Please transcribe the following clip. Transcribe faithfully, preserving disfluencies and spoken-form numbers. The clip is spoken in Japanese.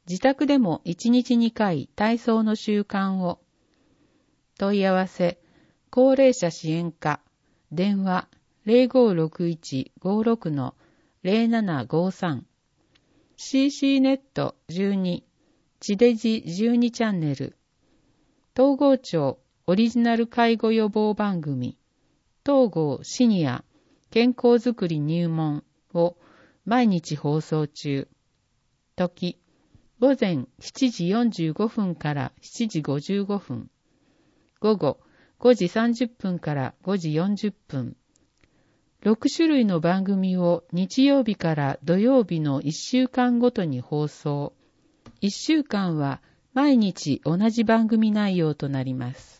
自宅でもいちにちにかい体操の習慣を。問い合わせ、高齢者支援課、電話 ゼロごろくいちごろくのゼロななごさん、シーシー ネットじゅうに、地デジじゅうにチャンネル、東郷町オリジナル介護予防番組、東郷シニア健康づくり入門を毎日放送中。時、午前しちじよんじゅうごふんからしちじごじゅうごふん、午後ごじさんじゅっぷんからごじよんじゅっぷん。ろくしゅるいの番組を日曜日から土曜日のいっしゅうかんごとに放送。いっしゅうかんは毎日同じ番組内容となります。